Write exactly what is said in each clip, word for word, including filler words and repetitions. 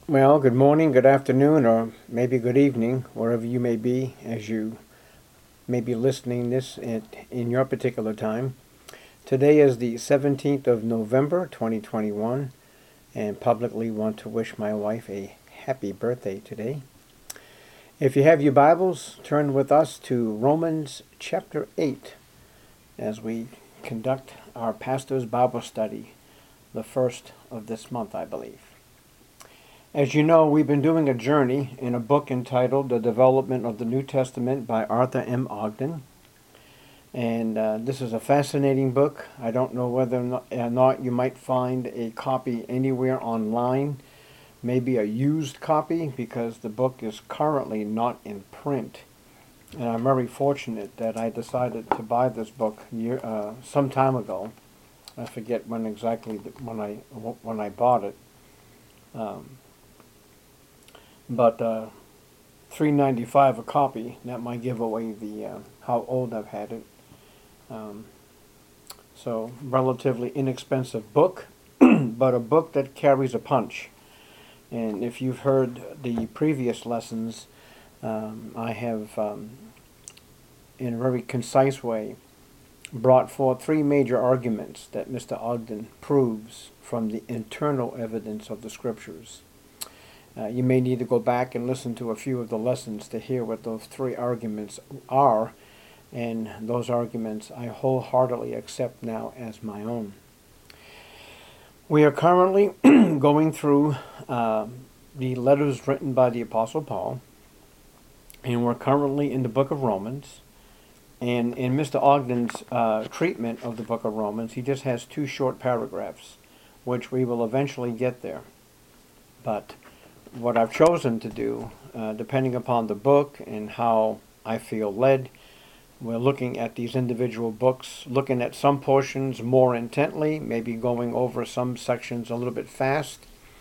Well, good morning, good afternoon, or maybe good evening, wherever you may be as you may be listening this in, in your particular time. Today is the seventeenth of November, twenty twenty-one, and publicly want to wish my wife a happy birthday today. If you have your Bibles, turn with us to Romans chapter eight as we conduct our pastor's Bible study, the first of this month, I believe. As you know, we've been doing a journey in a book entitled The Development of the New Testament by Arthur M. Ogden. And uh, this is a fascinating book. I don't know whether or not you might find a copy anywhere online, maybe a used copy, because the book is currently not in print. And I'm very fortunate that I decided to buy this book year, uh, some time ago. I forget when exactly when I when I bought it. Um, But uh, three ninety-five a copy. That might give away the uh, how old I've had it. Um, so relatively inexpensive book, but a book that carries a punch. And if you've heard the previous lessons, um, I have, um, in a very concise way, brought forth three major arguments that Mister Ogden proves from the internal evidence of the Scriptures. Uh, you may need to go back and listen to a few of the lessons to hear what those three arguments are, and those arguments I wholeheartedly accept now as my own. We are currently going through uh, the letters written by the Apostle Paul, and we're currently in the book of Romans. And in Mister Ogden's uh, treatment of the book of Romans, he just has two short paragraphs, which we will eventually get there. But what I've chosen to do, uh, depending upon the book and how I feel led, we're looking at these individual books, looking at some portions more intently, maybe going over some sections a little bit fast.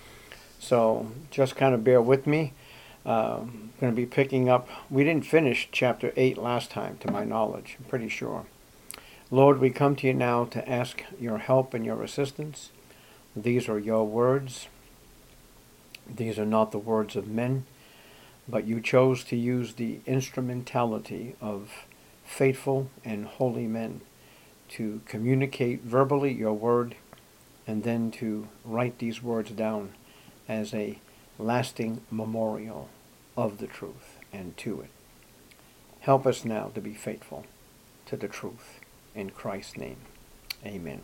So just kind of bear with me. Uh, I'm going to be picking up, we didn't finish chapter eight last time, to my knowledge, I'm pretty sure. Lord, we come to you now to ask your help and your assistance. These are your words. These are not the words of men, but you chose to use the instrumentality of faithful and holy men to communicate verbally your word and then to write these words down as a lasting memorial of the truth and to it. Help us now to be faithful to the truth. In Christ's name, amen.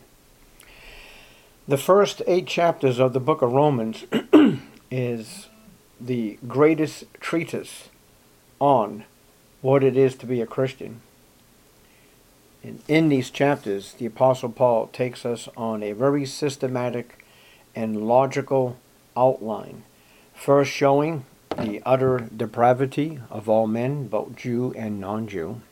The first eight chapters of the book of Romans is the greatest treatise on what it is to be a Christian. And in these chapters, the Apostle Paul takes us on a very systematic and logical outline, first showing the utter depravity of all men, both Jew and non-Jew,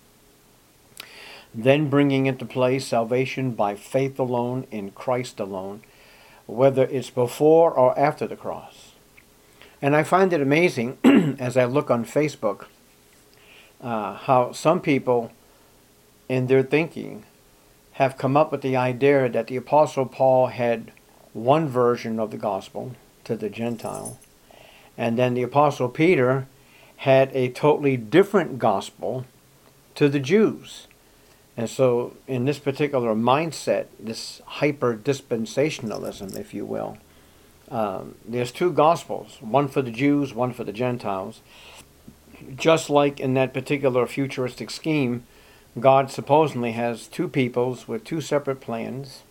then bringing into play salvation by faith alone in Christ alone, whether it's before or after the cross. And I find it amazing as I look on Facebook uh, how some people in their thinking have come up with the idea that the Apostle Paul had one version of the gospel to the Gentile, and then the Apostle Peter had a totally different gospel to the Jews. And so in this particular mindset, this hyper-dispensationalism, if you will, Um, there's two gospels, one for the Jews, one for the Gentiles. Just like in that particular futuristic scheme, God supposedly has two peoples with two separate plans,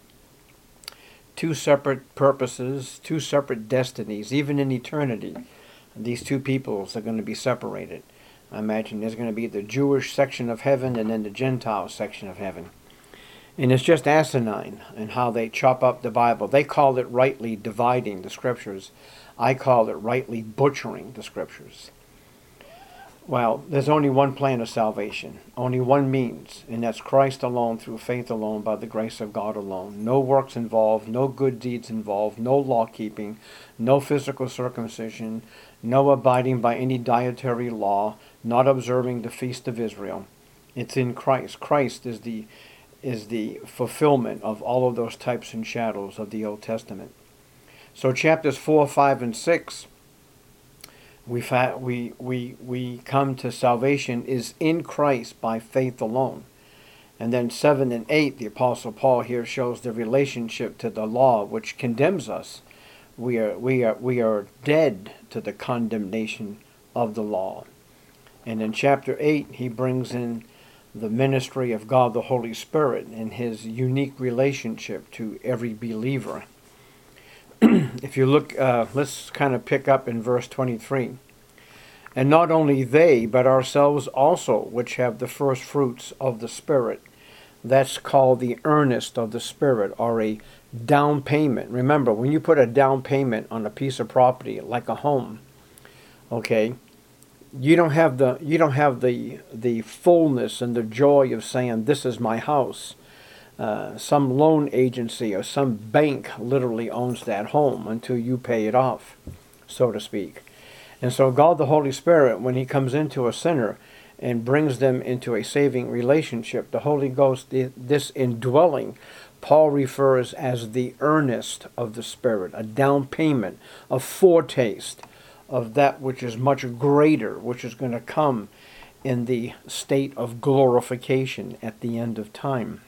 two separate purposes, two separate destinies. Even in eternity, these two peoples are going to be separated. I imagine there's going to be the Jewish section of heaven and then the Gentile section of heaven. And it's just asinine in how they chop up the Bible. They call it rightly dividing the Scriptures. I call it rightly butchering the Scriptures. Well, there's only one plan of salvation, only one means, and that's Christ alone, through faith alone, by the grace of God alone. No works involved, no good deeds involved, no law-keeping, no physical circumcision, no abiding by any dietary law, not observing the feast of Israel. It's in Christ. Christ is the is the fulfillment of all of those types and shadows of the Old Testament. So chapters four, five, and six we, fa- we, we, we come to salvation is in Christ by faith alone. And then seven and eight, the Apostle Paul here shows the relationship to the law, which condemns us. We are, we are, we are dead to the condemnation of the law. And in chapter eight, he brings in the ministry of God the Holy Spirit and his unique relationship to every believer. If you look, uh, let's kind of pick up in verse twenty-three. And not only they, but ourselves also, which have the first fruits of the Spirit. That's called the earnest of the Spirit, or a down payment. Remember, when you put a down payment on a piece of property, like a home, okay, you don't have the you don't have the the fullness and the joy of saying, this is my house. Uh, some loan agency or some bank literally owns that home until you pay it off, so to speak. And so God the Holy Spirit, when he comes into a sinner and brings them into a saving relationship, the Holy Ghost, this indwelling, Paul refers as the earnest of the Spirit, a down payment, a foretaste of that which is much greater, which is going to come in the state of glorification at the end of time.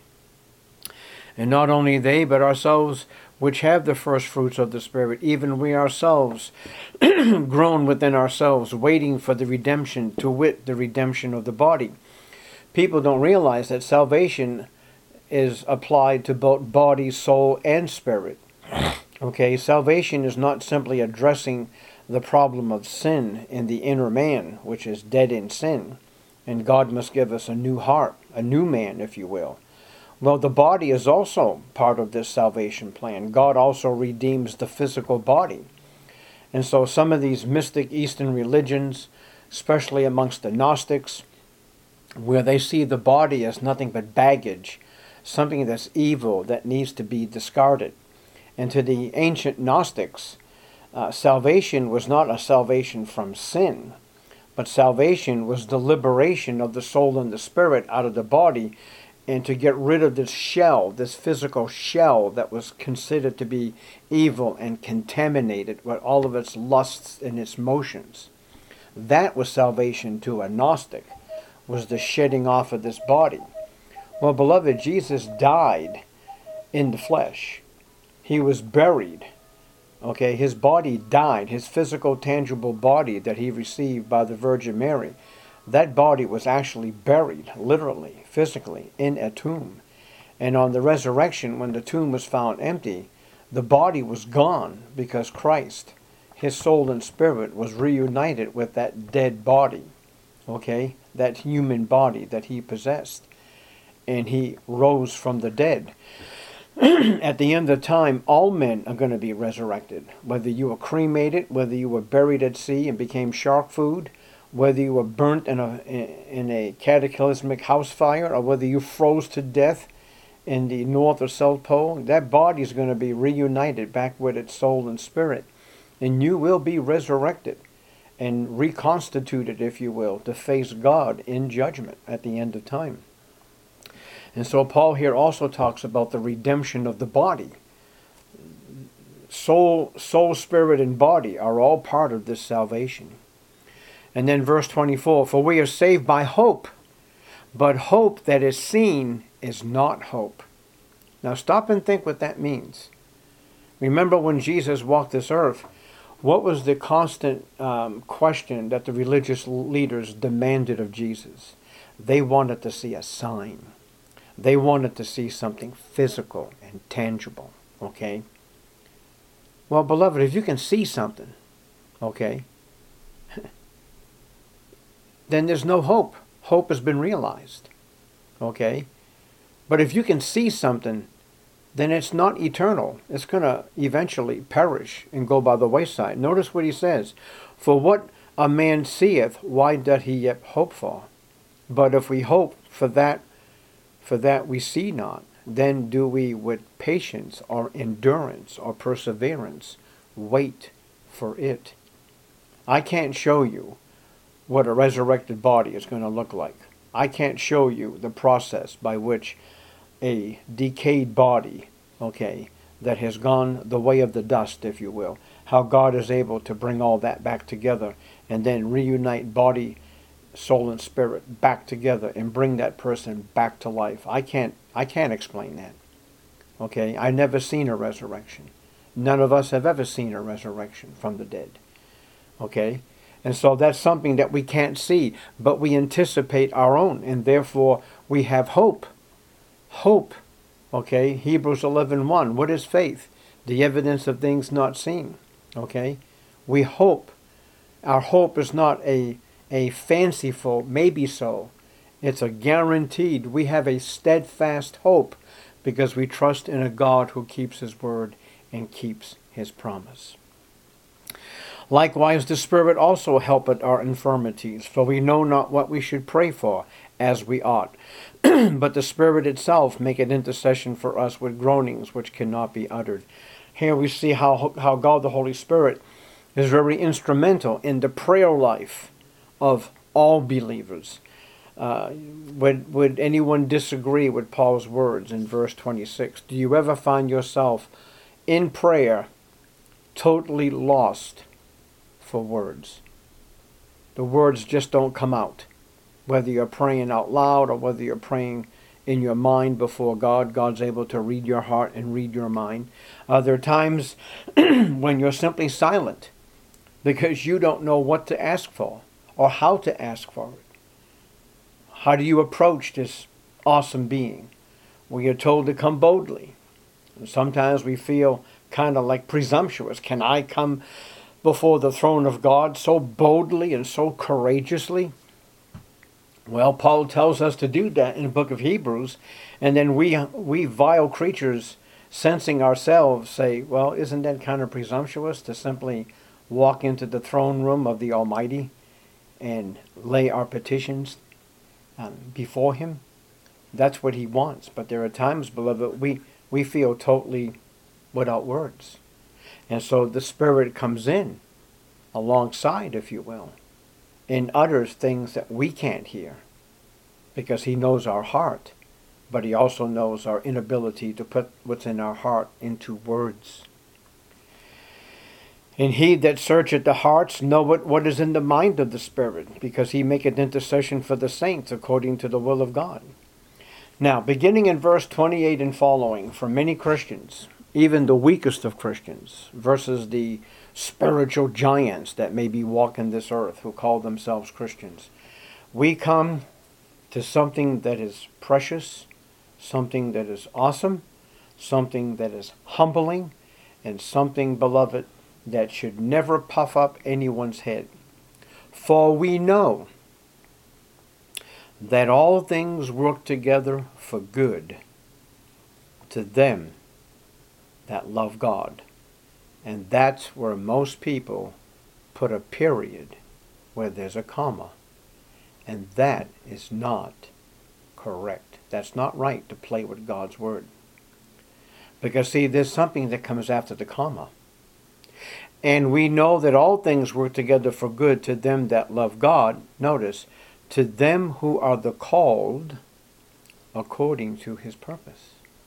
And not only they, but ourselves, which have the first fruits of the Spirit, even we ourselves, grown within ourselves, waiting for the redemption, to wit, the redemption of the body. People don't realize that salvation is applied to both body, soul, and spirit. Okay, salvation is not simply addressing the problem of sin in the inner man, which is dead in sin, and God must give us a new heart, a new man, if you will. Well, the body is also part of this salvation plan. God also redeems the physical body. And so some of these mystic Eastern religions, especially amongst the Gnostics, where they see the body as nothing but baggage, something that's evil that needs to be discarded. And to the ancient Gnostics, uh, salvation was not a salvation from sin, but salvation was the liberation of the soul and the spirit out of the body, and to get rid of this shell, this physical shell that was considered to be evil and contaminated with all of its lusts and its motions. That was salvation to a Gnostic, was the shedding off of this body. Well, beloved, Jesus died in the flesh. He was buried. Okay, his body died, his physical, tangible body that he received by the Virgin Mary. That body was actually buried, literally, physically, in a tomb. And on the resurrection, when the tomb was found empty, the body was gone because Christ, his soul and spirit, was reunited with that dead body, okay, that human body that he possessed. And he rose from the dead. At the end of time, all men are going to be resurrected. Whether you were cremated, whether you were buried at sea and became shark food, whether you were burnt in a in a cataclysmic house fire, or whether you froze to death in the North or South Pole, that body is going to be reunited back with its soul and spirit. And you will be resurrected and reconstituted, if you will, to face God in judgment at the end of time. And so Paul here also talks about the redemption of the body. Soul, soul, spirit, and body are all part of this salvation. And then verse twenty-four, for we are saved by hope, but hope that is seen is not hope. Now stop and think what that means. Remember when Jesus walked this earth, what was the constant um, question that the religious leaders demanded of Jesus? They wanted to see a sign. They wanted to see something physical and tangible, okay? Well, beloved, if you can see something, okay, then there's no hope. Hope has been realized, okay? But if you can see something, then it's not eternal. It's going to eventually perish and go by the wayside. Notice what he says. For what a man seeth, why doth he yet hope for? But if we hope for that, for that we see not, then do we with patience or endurance or perseverance wait for it. I can't show you what a resurrected body is going to look like. I can't show you the process by which a decayed body, okay, that has gone the way of the dust, if you will. How God is able to bring all that back together and then reunite body, soul, and spirit back together and bring that person back to life. I can't I can't explain that. Okay? I've never seen a resurrection. None of us have ever seen a resurrection from the dead. Okay? And so that's something that we can't see, but we anticipate our own, and therefore we have hope. Hope. Okay? Hebrews eleven one. What is faith? The evidence of things not seen. Okay? We hope. Our hope is not a, a fanciful, maybe so. It's a guaranteed. We have a steadfast hope because we trust in a God who keeps his word and keeps his promise. Likewise, the Spirit also helpeth our infirmities, for we know not what we should pray for as we ought. But the Spirit itself maketh intercession for us with groanings which cannot be uttered. Here we see how, how God the Holy Spirit is very instrumental in the prayer life of all believers. Uh, would, would anyone disagree with Paul's words in verse twenty-six? Do you ever find yourself in prayer totally lost for words? The words just don't come out. Whether you're praying out loud or whether you're praying in your mind before God, God's able to read your heart and read your mind. Are there times when you're simply silent because you don't know what to ask for or how to ask for it? How do you approach this awesome being? Well, you're told to come boldly. And sometimes we feel kind of like presumptuous. Can I come before the throne of God so boldly and so courageously? Well, Paul tells us to do that in the book of Hebrews, and then we we vile creatures, sensing ourselves, say, well, isn't that kind of presumptuous to simply walk into the throne room of the Almighty and lay our petitions um, before him? That's what he wants. But there are times, beloved, we, we feel totally without words. And so the Spirit comes in alongside, if you will, and utters things that we can't hear because he knows our heart, but he also knows our inability to put what's in our heart into words. And he that searcheth the hearts knoweth what is in the mind of the Spirit, because he maketh intercession for the saints according to the will of God. Now, beginning in verse twenty-eight and following, for many Christians, even the weakest of Christians, versus the spiritual giants that may be walking this earth who call themselves Christians, we come to something that is precious, something that is awesome, something that is humbling, and something, beloved, that should never puff up anyone's head. For we know that all things work together for good to them that love God. And that's where most people put a period where there's a comma. And that is not correct. That's not right to play with God's word. Because see, there's something that comes after the comma. And we know that all things work together for good to them that love God. Notice, to them who are the called according to his purpose.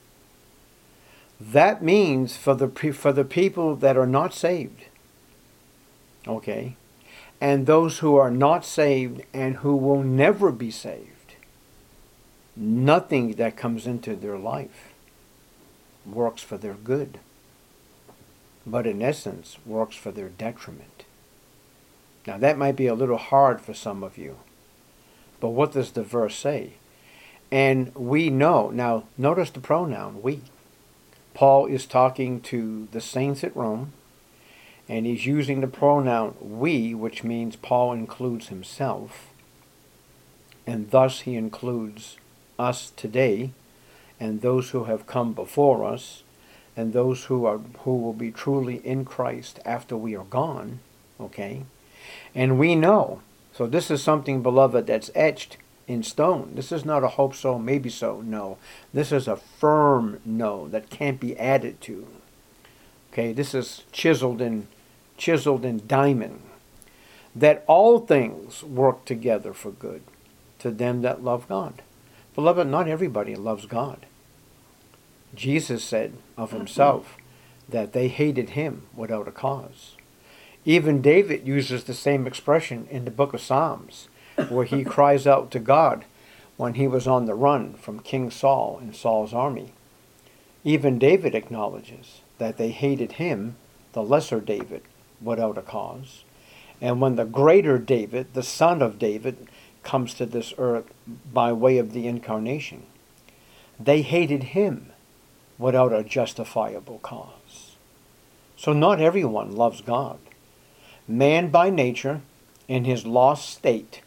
That means for the for the people that are not saved, okay, and those who are not saved and who will never be saved, nothing that comes into their life works for their good, but in essence works for their detriment. Now that might be a little hard for some of you, but what does the verse say? And we know, now notice the pronoun, we. Paul is talking to the saints at Rome, and he's using the pronoun we, which means Paul includes himself, and thus he includes us today, and those who have come before us, and those who are who will be truly in Christ after we are gone, okay? And we know, so this is something, beloved, that's etched in stone. This is not a hope so, maybe so, no. This is a firm no that can't be added to. Okay, this is chiseled in chiseled in diamond. That all things work together for good to them that love God. Beloved, not everybody loves God. Jesus said of himself that they hated him without a cause. Even David uses the same expression in the book of Psalms, where he cries out to God when he was on the run from King Saul and Saul's army. Even David acknowledges that they hated him, the lesser David, without a cause. And when the greater David, the son of David, comes to this earth by way of the incarnation, they hated him without a justifiable cause. So not everyone loves God. Man by nature, in his lost state,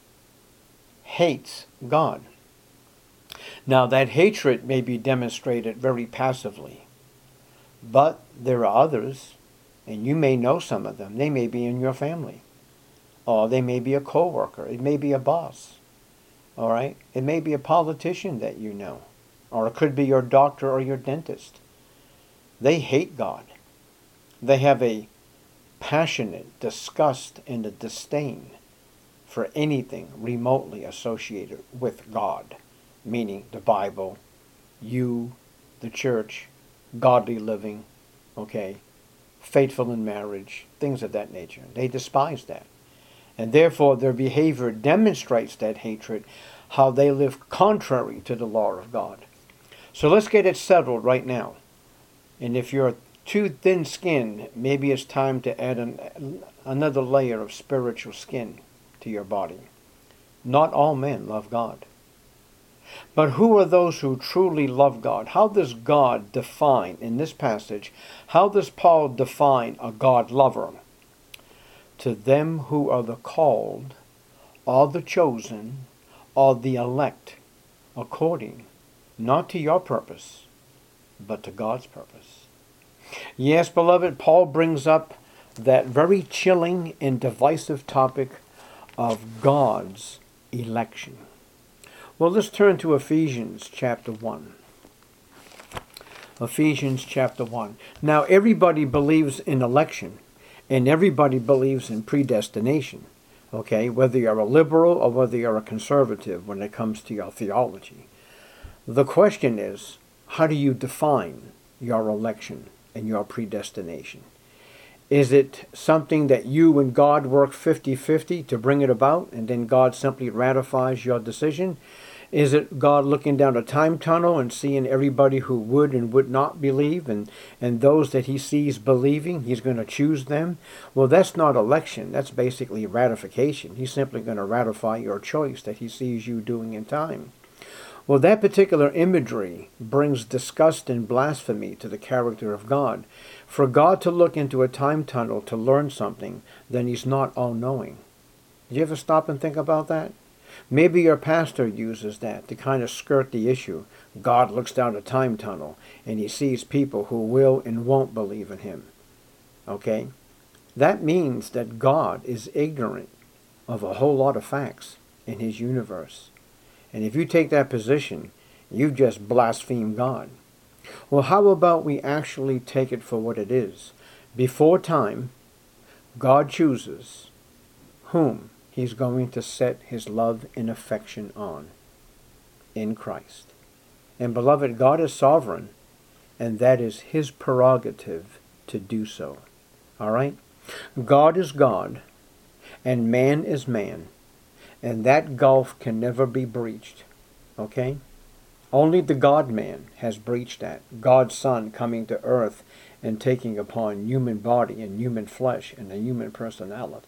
hates God. Now that hatred may be demonstrated very passively, but there are others, and you may know some of them. They may be in your family, or they may be a co-worker. It may be a boss, all right? It may be a politician that you know, or it could be your doctor or your dentist. They hate God. They have a passionate disgust and a disdain for anything remotely associated with God, meaning the Bible, you, the church, godly living, okay, faithful in marriage, things of that nature. They despise that. And therefore their behavior demonstrates that hatred, how they live contrary to the law of God. So let's get it settled right now. And if you're too thin-skinned, maybe it's time to add an, another layer of spiritual skin to your body. Not all men love God. But who are those who truly love God? How does God define, in this passage, how does Paul define a God lover? To them who are the called, or the chosen, or the elect, according, not to your purpose, but to God's purpose. Yes, beloved, Paul brings up that very chilling and divisive topic of God's election. Well, let's turn to Ephesians chapter one. Ephesians chapter one. Now, everybody believes in election, and everybody believes in predestination, okay, whether you're a liberal or whether you're a conservative when it comes to your theology. The question is, how do you define your election and your predestination? Is it something that you and God work fifty-fifty to bring it about, and then God simply ratifies your decision? Is it God looking down a time tunnel and seeing everybody who would and would not believe, and, and those that he sees believing, he's going to choose them? Well, that's not election. That's basically ratification. He's simply going to ratify your choice that he sees you doing in time. Well, that particular imagery brings disgust and blasphemy to the character of God. For God to look into a time tunnel to learn something, then he's not all-knowing. Did you ever stop and think about that? Maybe your pastor uses that to kind of skirt the issue. God looks down a time tunnel and he sees people who will and won't believe in him. Okay? That means that God is ignorant of a whole lot of facts in his universe. And if you take that position, you've just blasphemed God. Well, how about we actually take it for what it is? Before time, God chooses whom he's going to set his love and affection on in Christ. And beloved, God is sovereign, and that is his prerogative to do so. All right? God is God, and man is man, and that gulf can never be breached. Okay? Only the God-man has breached that. God's Son coming to earth and taking upon human body and human flesh and a human personality.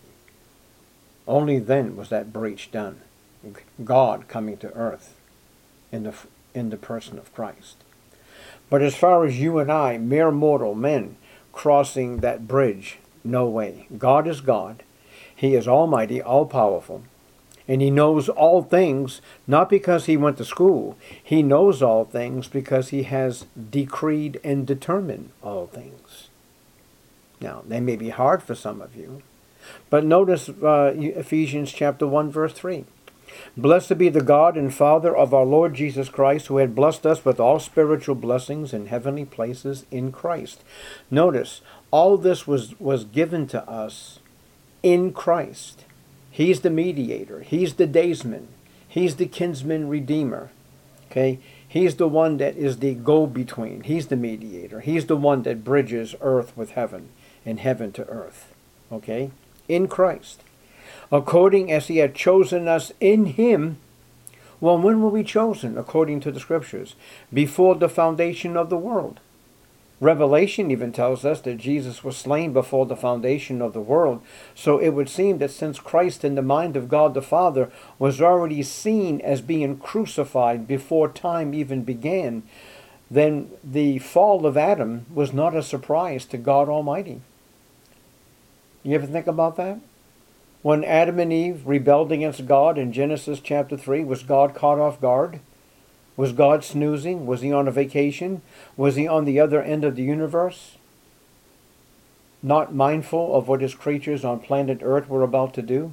Only then was that breach done. God coming to earth in the, in the person of Christ. But as far as you and I, mere mortal men, crossing that bridge, no way. God is God. He is almighty, all-powerful. And he knows all things, not because he went to school. He knows all things because he has decreed and determined all things. Now, they may be hard for some of you. But notice uh, Ephesians chapter one, verse three. Blessed be the God and Father of our Lord Jesus Christ, who had blessed us with all spiritual blessings in heavenly places in Christ. Notice, all this was, was given to us in Christ. He's the mediator. He's the daysman. He's the kinsman redeemer. Okay? He's the one that is the go-between. He's the mediator. He's the one that bridges earth with heaven and heaven to earth. Okay? In Christ. According as he had chosen us in him. Well, when were we chosen? According to the scriptures. Before the foundation of the world. Revelation even tells us that Jesus was slain before the foundation of the world. So it would seem that since Christ in the mind of God the Father was already seen as being crucified before time even began, then the fall of Adam was not a surprise to God Almighty. You ever think about that? When Adam and Eve rebelled against God in Genesis chapter three, was God caught off guard? Was God snoozing? Was he on a vacation? Was he on the other end of the universe? Not mindful of what his creatures on planet Earth were about to do?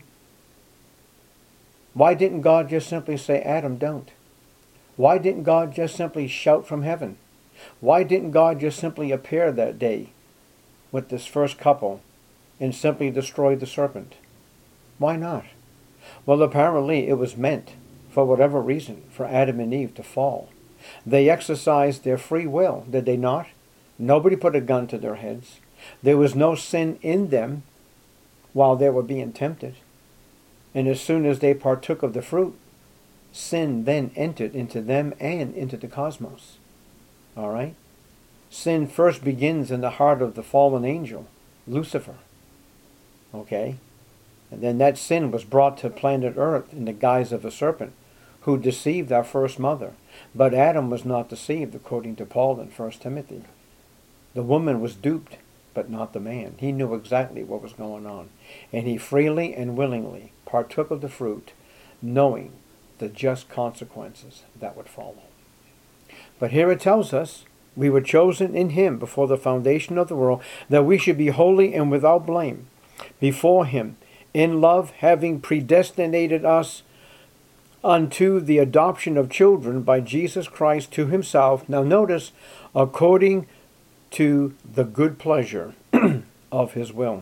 Why didn't God just simply say, Adam, don't? Why didn't God just simply shout from heaven? Why didn't God just simply appear that day with this first couple and simply destroy the serpent? Why not? Well, apparently it was meant, for whatever reason, for Adam and Eve to fall. They exercised their free will, did they not? Nobody put a gun to their heads. There was no sin in them while they were being tempted. And as soon as they partook of the fruit, sin then entered into them and into the cosmos. All right? Sin first begins in the heart of the fallen angel, Lucifer. Okay? And then that sin was brought to planet Earth in the guise of a serpent, who deceived our first mother. But Adam was not deceived, according to Paul in First Timothy. The woman was duped, but not the man. He knew exactly what was going on. And he freely and willingly partook of the fruit, knowing the just consequences that would follow. But here it tells us, we were chosen in him before the foundation of the world, that we should be holy and without blame before him, in love, having predestinated us unto the adoption of children by Jesus Christ to himself. Now notice, according to the good pleasure of his will.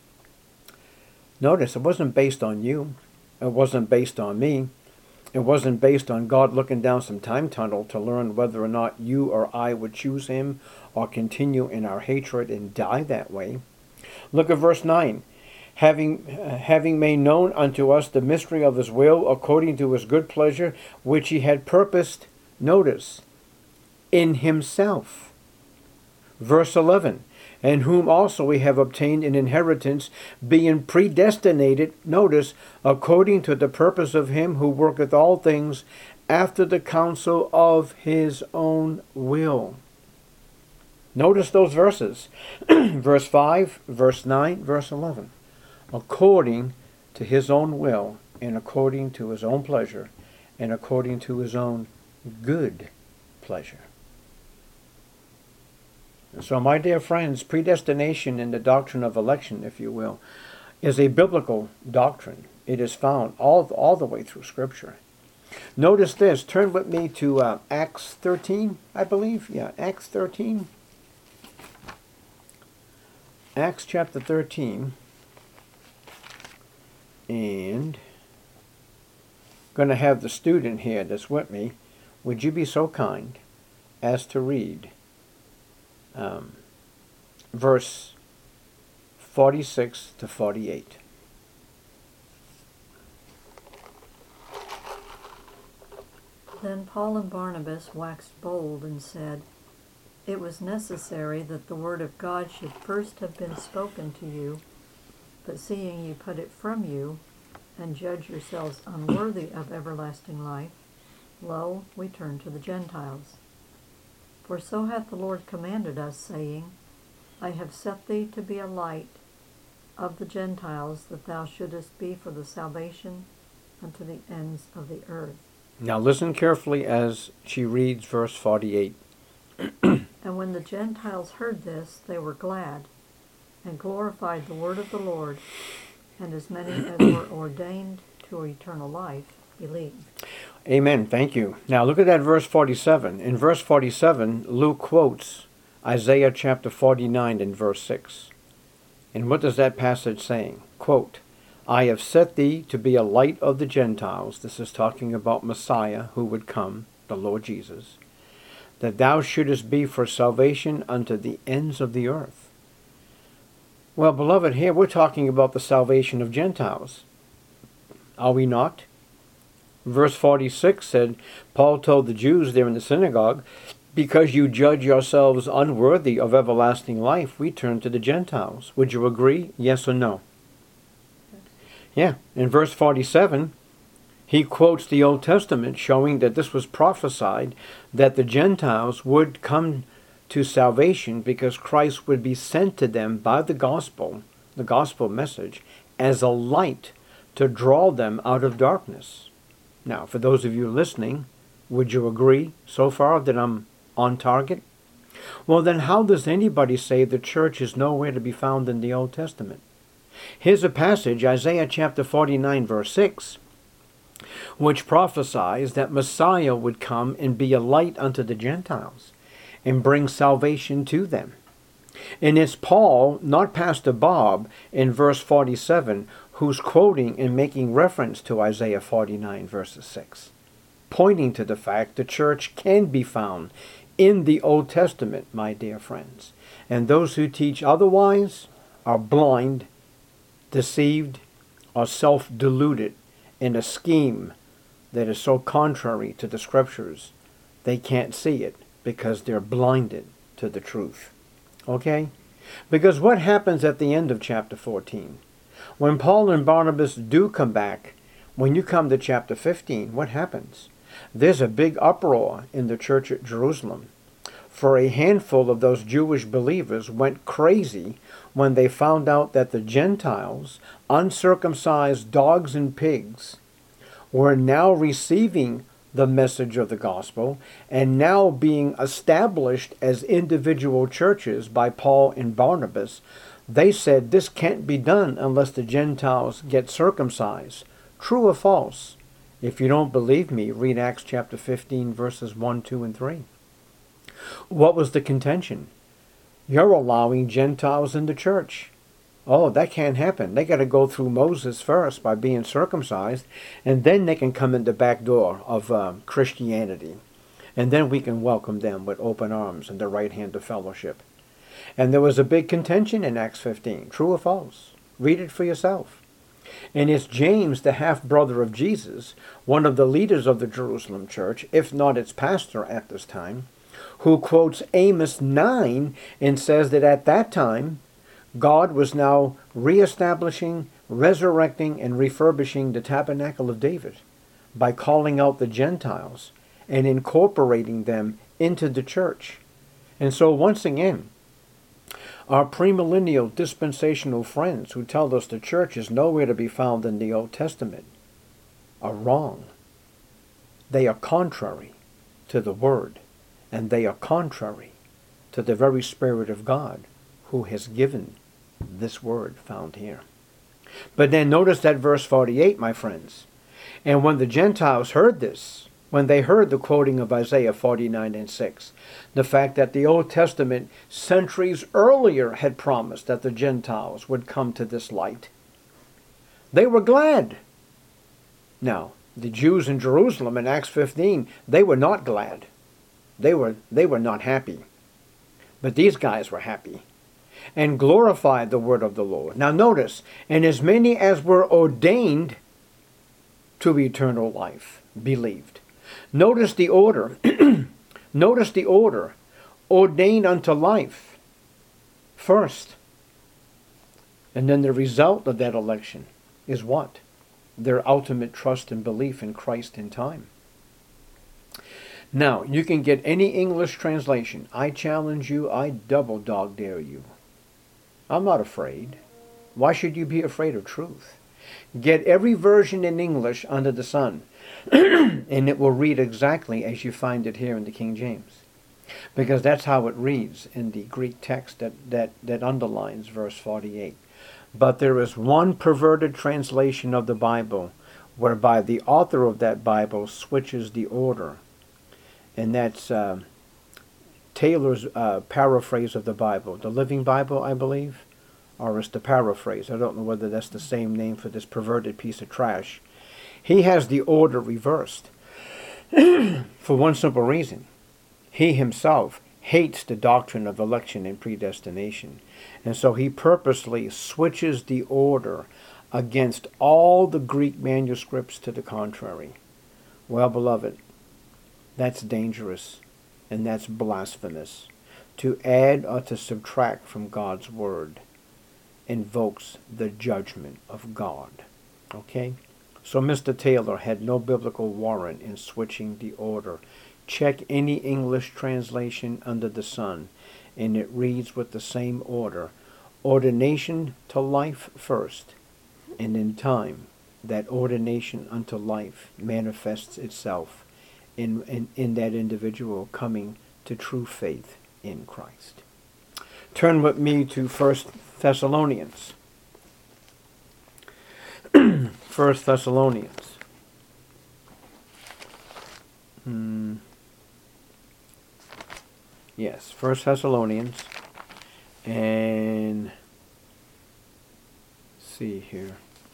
Notice, it wasn't based on you. It wasn't based on me. It wasn't based on God looking down some time tunnel to learn whether or not you or I would choose him or continue in our hatred and die that way. Look at verse nine. Having, uh, having made known unto us the mystery of his will, according to his good pleasure, which he had purposed, notice, in himself. Verse eleven, and whom also we have obtained an inheritance, being predestinated, notice, according to the purpose of him who worketh all things after the counsel of his own will. Notice those verses. Verse five, verse nine, verse eleven. According to his own will, and according to his own pleasure, and according to his own good pleasure. So, my dear friends, predestination in the doctrine of election, if you will, is a biblical doctrine. It is found all, all the way through Scripture. Notice this. Turn with me to uh, Acts thirteen, I believe. Yeah, Acts thirteen. Acts chapter thirteen. And I'm going to have the student here that's with me. Would you be so kind as to read um, verse forty-six to forty-eight? Then Paul and Barnabas waxed bold and said, It was necessary that the word of God should first have been spoken to you, but seeing you put it from you, and judge yourselves unworthy of everlasting life, lo, we turn to the Gentiles. For so hath the Lord commanded us, saying, I have set thee to be a light of the Gentiles, that thou shouldest be for the salvation unto the ends of the earth. Now listen carefully as she reads verse forty-eight. And when the Gentiles heard this, they were glad, and glorified the word of the Lord, and as many as were ordained to eternal life believed. Amen. Thank you. Now look at that verse forty-seven. In verse forty-seven, Luke quotes Isaiah chapter forty-nine and verse six. And what does that passage saying? Quote, I have set thee to be a light of the Gentiles. This is talking about Messiah who would come, the Lord Jesus. that thou shouldest be for salvation unto the ends of the earth. Well, beloved, here we're talking about the salvation of Gentiles. Are we not? Verse forty-six said, Paul told the Jews there in the synagogue, because you judge yourselves unworthy of everlasting life, we turn to the Gentiles. Would you agree? Yes or no? Yeah. In verse forty-seven, he quotes the Old Testament showing that this was prophesied, that the Gentiles would come to salvation because Christ would be sent to them by the gospel, the gospel message, as a light to draw them out of darkness. Now, for those of you listening, would you agree so far that I'm on target? Well, then how does anybody say the church is nowhere to be found in the Old Testament? Here's a passage, Isaiah chapter forty-nine, verse six, which prophesies that Messiah would come and be a light unto the Gentiles and bring salvation to them. And it's Paul, not Pastor Bob, in verse forty-seven, who's quoting and making reference to Isaiah forty-nine, verses six, pointing to the fact the church can be found in the Old Testament, my dear friends. And those who teach otherwise are blind, deceived, or self-deluded in a scheme that is so contrary to the Scriptures, they can't see it because they're blinded to the truth. Okay? Because what happens at the end of chapter fourteen? When Paul and Barnabas do come back, when you come to chapter fifteen, what happens? There's a big uproar in the church at Jerusalem. For a handful of those Jewish believers went crazy when they found out that the Gentiles, uncircumcised dogs and pigs, were now receiving the message of the gospel and now being established as individual churches by Paul and Barnabas. They said this can't be done unless the Gentiles get circumcised. True or false? If you don't believe me, read Acts chapter fifteen, verses one, two, and three. What was the contention? You're allowing Gentiles in the church. Oh, that can't happen. They got to go through Moses first by being circumcised, and then they can come in the back door of uh, Christianity. And then we can welcome them with open arms and the right hand of fellowship. And there was a big contention in Acts fifteen. True or false? Read it for yourself. And it's James, the half-brother of Jesus, one of the leaders of the Jerusalem church, if not its pastor at this time, who quotes Amos nine and says that at that time, God was now reestablishing, resurrecting, and refurbishing the tabernacle of David by calling out the Gentiles and incorporating them into the church. And so once again, our premillennial dispensational friends who tell us the church is nowhere to be found in the Old Testament are wrong. They are contrary to the Word, and they are contrary to the very Spirit of God who has given this word found here. But then notice that verse forty-eight, my friends. And when the Gentiles heard this, when they heard the quoting of Isaiah forty-nine and six, the fact that the Old Testament centuries earlier had promised that the Gentiles would come to this light, they were glad. Now, the Jews in Jerusalem in Acts fifteen, they were not glad. They were, they were not happy. But these guys were happy and glorified the word of the Lord. Now notice, and as many as were ordained to eternal life believed. Notice the order. Notice the order. Ordained unto life first. And then the result of that election is what? Their ultimate trust and belief in Christ in time. Now, you can get any English translation. I challenge you, I double dog dare you. I'm not afraid. Why should you be afraid of truth? Get every version in English under the sun, and it will read exactly as you find it here in the King James. Because that's how it reads in the Greek text that, that, that underlines verse forty-eight. But there is one perverted translation of the Bible whereby the author of that Bible switches the order. And that's uh, Taylor's uh, paraphrase of the Bible. The Living Bible, I believe. Or it's the paraphrase. I don't know whether that's the same name for this perverted piece of trash. He has the order reversed. For one simple reason. he himself hates the doctrine of election and predestination. And so he purposely switches the order against all the Greek manuscripts to the contrary. Well, beloved, that's dangerous and that's blasphemous. To add or to subtract from God's word invokes the judgment of God. Okay? So Mister Taylor had no biblical warrant in switching the order. Check any English translation under the sun, and it reads with the same order. Ordination to life first, and in time, that ordination unto life manifests itself in, in, in that individual coming to true faith in Christ. Turn with me to First Thessalonians. First Thessalonians. Hmm. Yes, First Thessalonians. And let's see here.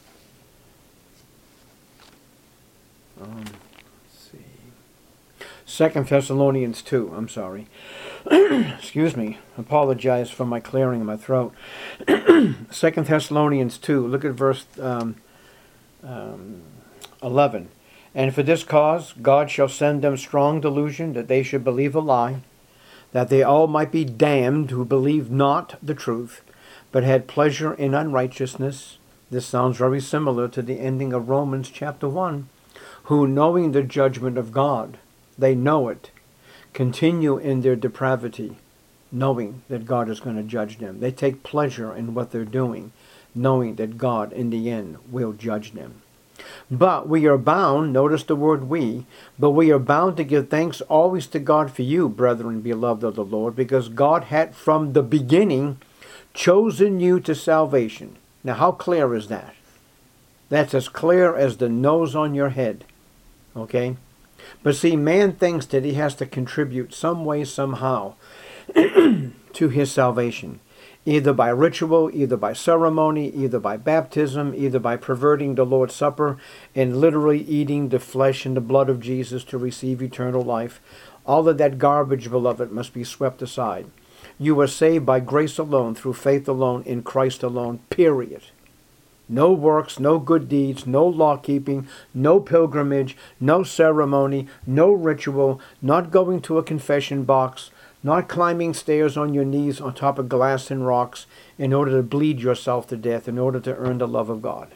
Um, let's see. Second Thessalonians two. I'm sorry. Excuse me. Apologize for my clearing of my throat. Second Thessalonians two. Look at verse um, um, eleven. And for this cause God shall send them strong delusion, that they should believe a lie, that they all might be damned who believed not the truth, but had pleasure in unrighteousness. This sounds very similar to the ending of Romans chapter one. Who, knowing the judgment of God, they know it, continue in their depravity, knowing that God is going to judge them. They take pleasure in what they're doing, knowing that God, in the end, will judge them. But we are bound, notice the word we, but we are bound to give thanks always to God for you, brethren, beloved of the Lord, because God had from the beginning chosen you to salvation. Now, how clear is that? That's as clear as the nose on your head. Okay? But see, man thinks that he has to contribute some way, somehow, to his salvation. Either by ritual, either by ceremony, either by baptism, either by perverting the Lord's Supper and literally eating the flesh and the blood of Jesus to receive eternal life. All of that garbage, beloved, must be swept aside. You are saved by grace alone, through faith alone, in Christ alone, period. No works, no good deeds, no law-keeping, no pilgrimage, no ceremony, no ritual, not going to a confession box, not climbing stairs on your knees on top of glass and rocks in order to bleed yourself to death, in order to earn the love of God.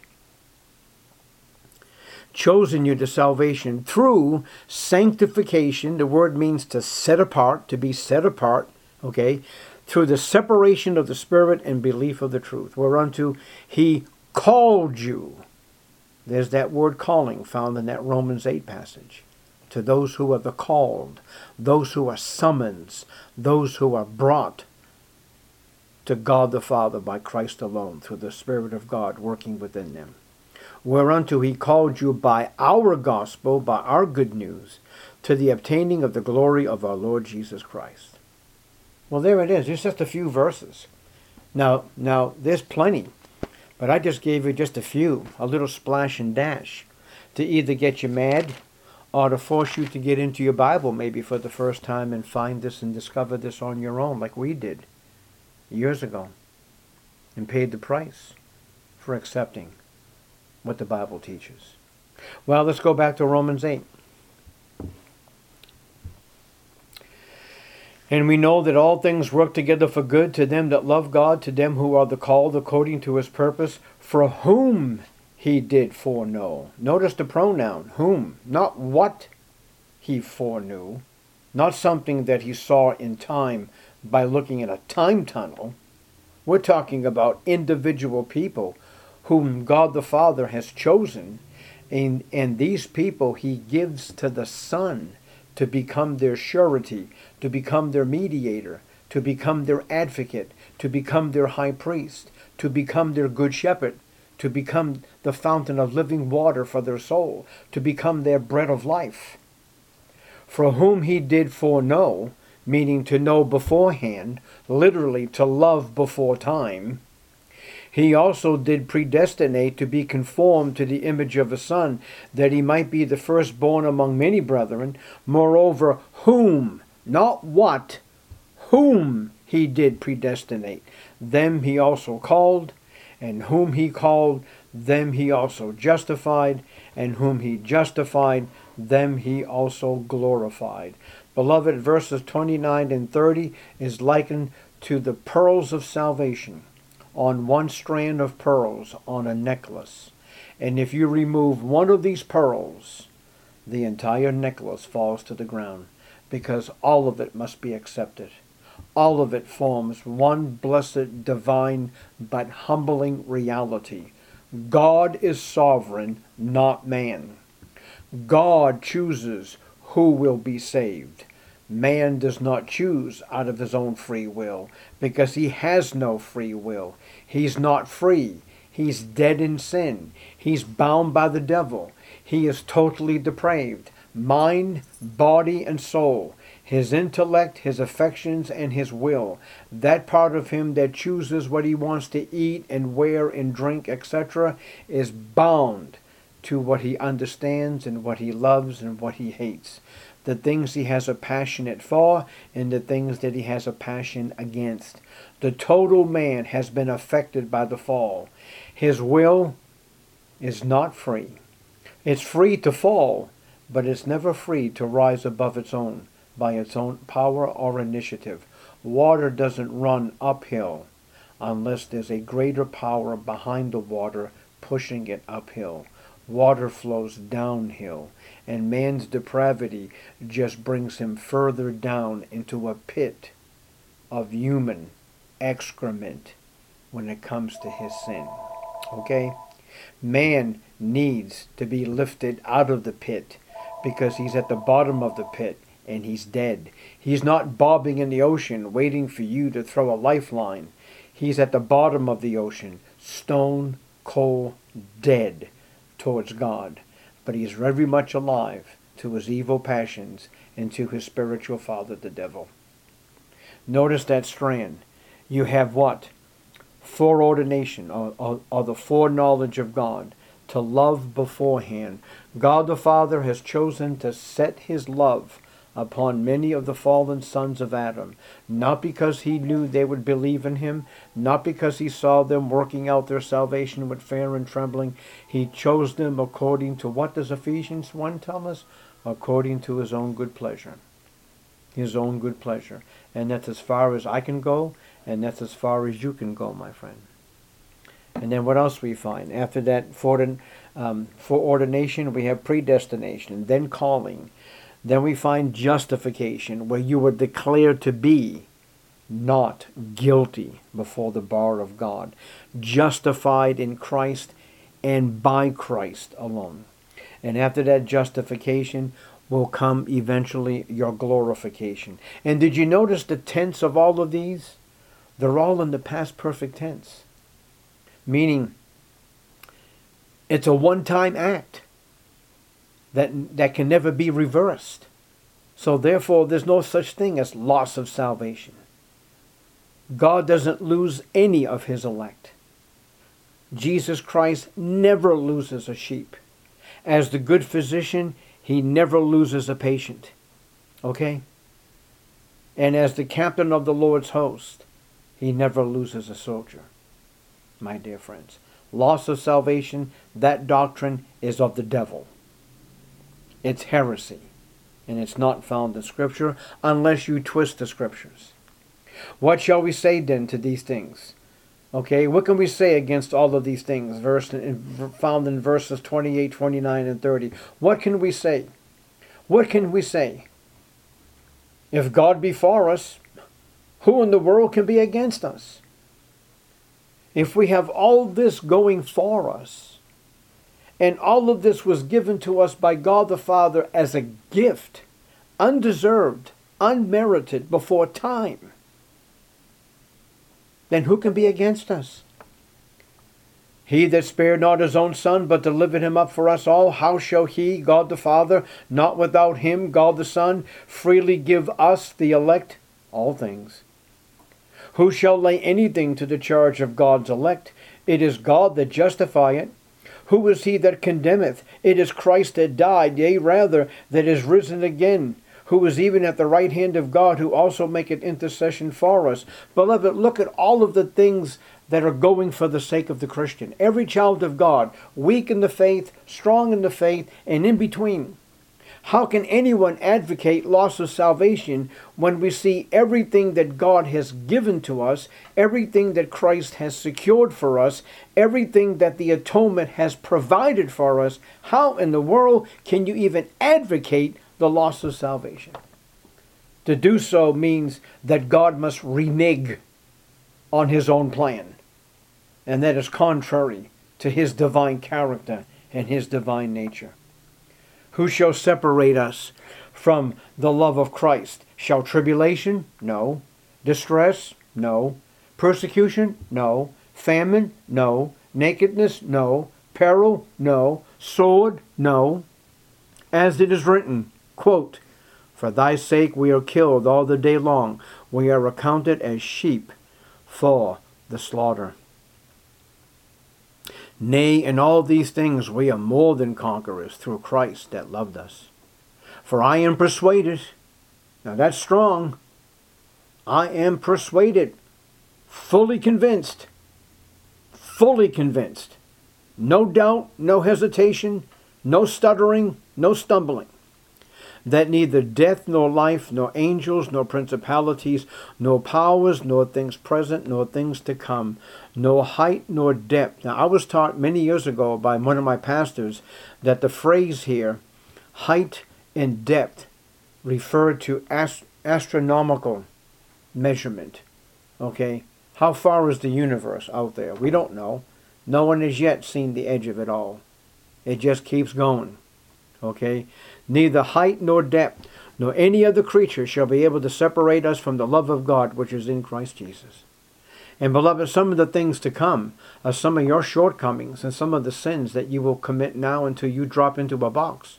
Chosen you to salvation through sanctification. The word means to set apart, to be set apart, okay, through the separation of the Spirit and belief of the truth, whereunto he called you. There's that word calling found in that Romans eight passage. To those who are the called, those who are summoned, those who are brought to God the Father by Christ alone, through the Spirit of God working within them. Whereunto he called you by our gospel, by our good news, to the obtaining of the glory of our Lord Jesus Christ. Well, there it is. It's just a few verses. Now, now there's plenty, but I just gave you just a few, a little splash and dash, to either get you mad or to force you to get into your Bible maybe for the first time and find this and discover this on your own, like we did years ago, and paid the price for accepting what the Bible teaches. Well, let's go back to Romans eight. And we know that all things work together for good to them that love God, to them who are the called according to his purpose, for whom he did foreknow. Notice the pronoun, whom, not what he foreknew, not something that he saw in time by looking at a time tunnel. We're talking about individual people whom God the Father has chosen, and, and these people he gives to the Son to become their surety, to become their mediator, to become their advocate, to become their high priest, to become their good shepherd, to become the fountain of living water for their soul, to become their bread of life. For whom he did foreknow, meaning to know beforehand, literally to love before time, he also did predestinate to be conformed to the image of his Son, that he might be the firstborn among many brethren. Moreover, whom, not what, whom he did predestinate, them he also called, and whom he called, them he also justified, and whom he justified, them he also glorified. Beloved, verses twenty-nine and thirty is likened to the pearls of salvation on one strand of pearls on a necklace. And if you remove one of these pearls, the entire necklace falls to the ground, because all of it must be accepted. All of it forms one blessed, divine, but humbling reality. God is sovereign, not man. God chooses who will be saved. Man does not choose out of his own free will, because he has no free will. He's not free. He's dead in sin. He's bound by the devil. He is totally depraved, mind, body, and soul. His intellect, his affections, and his will, that part of him that chooses what he wants to eat and wear and drink, et cetera, is bound to what he understands and what he loves and what he hates. The things he has a passionate for and the things that he has a passion against. The total man has been affected by the fall. His will is not free. It's free to fall, but it's never free to rise above its own by its own power or initiative. Water doesn't run uphill unless there's a greater power behind the water pushing it uphill. Water flows downhill, and man's depravity just brings him further down into a pit of human excrement when it comes to his sin. Okay? Man needs to be lifted out of the pit because he's at the bottom of the pit and he's dead. He's not bobbing in the ocean waiting for you to throw a lifeline. He's at the bottom of the ocean, stone cold dead towards God. But he's very much alive to his evil passions and to his spiritual father, the devil. Notice that strand. You have what? Foreordination, or, or, or the foreknowledge of God, to love beforehand. God the Father has chosen to set his love upon many of the fallen sons of Adam, not because he knew they would believe in him, not because he saw them working out their salvation with fear and trembling. He chose them according to, what does Ephesians one tell us? According to his own good pleasure. His own good pleasure. And that's as far as I can go, and that's as far as you can go, my friend. And then what else we find? After that foreordination, um, foreordination, we have predestination, then calling. Then we find justification, where you were declared to be not guilty before the bar of God. Justified in Christ and by Christ alone. And after that justification will come eventually your glorification. And did you notice the tense of all of these? They're all in the past perfect tense. Meaning, it's a one-time act that that can never be reversed. So therefore, there's no such thing as loss of salvation. God doesn't lose any of his elect. Jesus Christ never loses a sheep. As the good physician, he never loses a patient. Okay? And as the captain of the Lord's host, he never loses a soldier. My dear friends, loss of salvation, that doctrine is of the devil. It's heresy, and it's not found in Scripture unless you twist the Scriptures. What shall we say then to these things? Okay, what can we say against all of these things verse, found in verses twenty-eight, twenty-nine, and thirty? What can we say? What can we say? If God be for us, who in the world can be against us? If we have all this going for us, and all of this was given to us by God the Father as a gift, undeserved, unmerited, before time, then who can be against us? He that spared not his own Son, but delivered him up for us all, how shall he, God the Father, not without him, God the Son, freely give us, the elect, all things? Who shall lay anything to the charge of God's elect? It is God that justifieth. Who is he that condemneth? It is Christ that died, yea rather, that is risen again, who is even at the right hand of God, who also maketh intercession for us. Beloved, look at all of the things that are going for the sake of the Christian. Every child of God, weak in the faith, strong in the faith, and in between. How can anyone advocate loss of salvation when we see everything that God has given to us, everything that Christ has secured for us, everything that the atonement has provided for us? How in the world can you even advocate the loss of salvation? To do so means that God must renege on his own plan, and that is contrary to his divine character and his divine nature. Who shall separate us from the love of Christ? Shall tribulation? No. Distress? No. Persecution? No. Famine? No. Nakedness? No. Peril? No. Sword? No. As it is written, quote, for thy sake we are killed all the day long. We are accounted as sheep for the slaughter. Nay, in all these things we are more than conquerors through Christ that loved us. For I am persuaded, now that's strong, I am persuaded, fully convinced, fully convinced, no doubt, no hesitation, no stuttering, no stumbling, that neither death nor life, nor angels, nor principalities, nor powers, nor things present, nor things to come, nor height nor depth. Now, I was taught many years ago by one of my pastors that the phrase here, height and depth, referred to ast- astronomical measurement. Okay? How far is the universe out there? We don't know. No one has yet seen the edge of it all. It just keeps going. Okay? Neither height nor depth, nor any other creature shall be able to separate us from the love of God which is in Christ Jesus. And beloved, some of the things to come are some of your shortcomings and some of the sins that you will commit now until you drop into a box.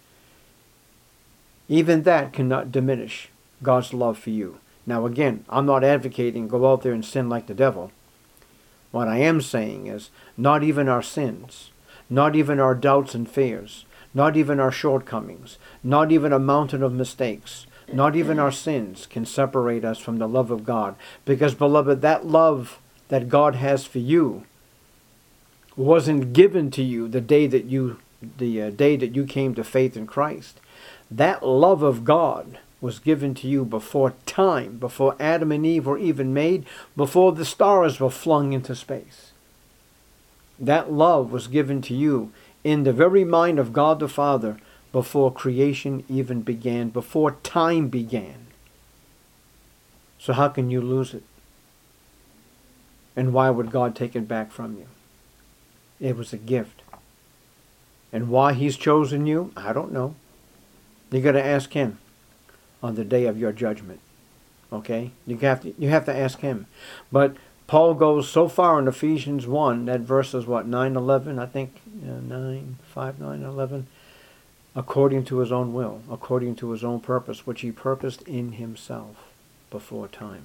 Even that cannot diminish God's love for you. Now again, I'm not advocating go out there and sin like the devil. What I am saying is not even our sins, not even our doubts and fears, not even our shortcomings, not even a mountain of mistakes, not even our sins can separate us from the love of God. Because, beloved, that love that God has for you wasn't given to you the day that you, the uh, day that you came to faith in Christ. That love of God was given to you before time, before Adam and Eve were even made, before the stars were flung into space. That love was given to you in the very mind of God the Father before creation even began, before time began. So how can you lose it? And why would God take it back from you? It was a gift. And why he's chosen you, I don't know. You got to ask him on the day of your judgment. Okay? You have to, you have to ask him. But Paul goes so far in Ephesians one, that verse is what, nine, eleven, I think, uh, nine, five, nine, eleven, according to his own will, according to his own purpose, which he purposed in himself before time.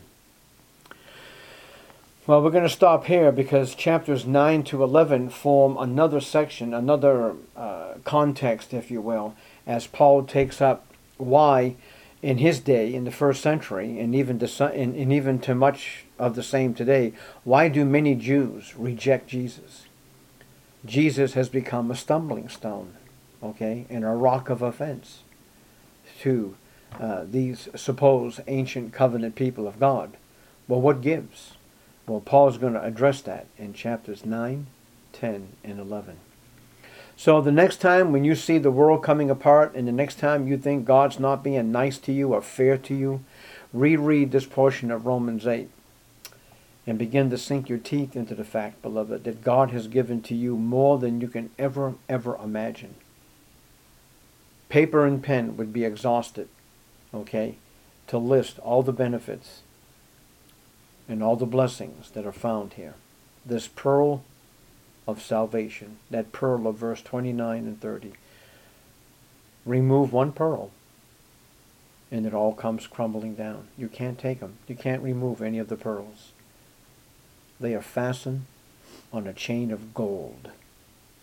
Well, we're going to stop here because chapters nine to eleven form another section, another uh, context, if you will, as Paul takes up why in his day, in the first century, and even to, and, and even to much of the same today, why do many Jews reject Jesus? Jesus has become a stumbling stone, okay, and a rock of offense to uh, these supposed ancient covenant people of God. Well, what gives? Well, Paul's going to address that in chapters nine, ten, and eleven. So the next time when you see the world coming apart, and the next time you think God's not being nice to you or fair to you, reread this portion of Romans eight and begin to sink your teeth into the fact, beloved, that God has given to you more than you can ever, ever imagine. Paper and pen would be exhausted, okay, to list all the benefits and all the blessings that are found here. This pearl of salvation, that pearl of verse twenty-nine and thirty. Remove one pearl, and it all comes crumbling down. You can't take them. You can't remove any of the pearls. They are fastened on a chain of gold,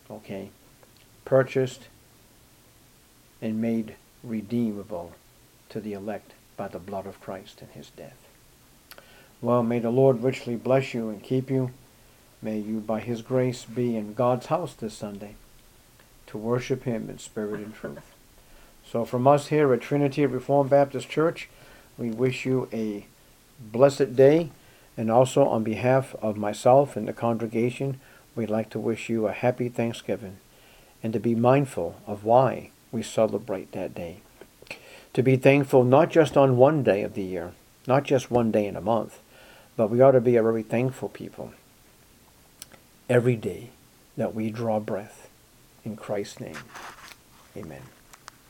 okay, purchased and made redeemable to the elect by the blood of Christ and his death. Well, may the Lord richly bless you and keep you. May you, by his grace, be in God's house this Sunday to worship him in spirit and truth. So from us here at Trinity Reformed Baptist Church, we wish you a blessed day, and also on behalf of myself and the congregation, we'd like to wish you a happy Thanksgiving, and to be mindful of why we celebrate that day. To be thankful not just on one day of the year, not just one day in a month, but we ought to be a very thankful people every day that we draw breath. In Christ's name, amen.